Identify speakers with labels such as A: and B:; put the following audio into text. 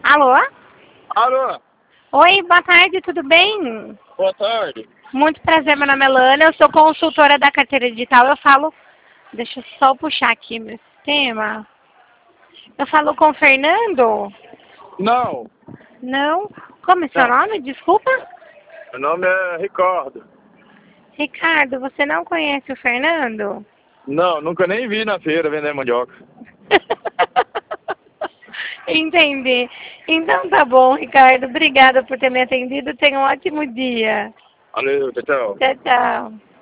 A: Alô?
B: Alô,
A: Oi, boa tarde, tudo bem?
B: boa tarde.
A: Muito prazer, meu nome é Lana, eu sou consultora da carteira digital, eu falo... Deixa eu só puxar aqui meu sistema. Eu falo com o Fernando?
B: Não,
A: Não? Como é seu
B: não.
A: nome? Desculpa?
B: Meu nome é Ricardo.
A: Ricardo, você não conhece o Fernando?
B: Não, nunca nem vi na feira vender mandioca.
A: Entendi. Então tá bom, Ricardo. Obrigada por ter me atendido. Tenha um ótimo dia.
B: Valeu, tchau, tchau.
A: Tchau, tchau.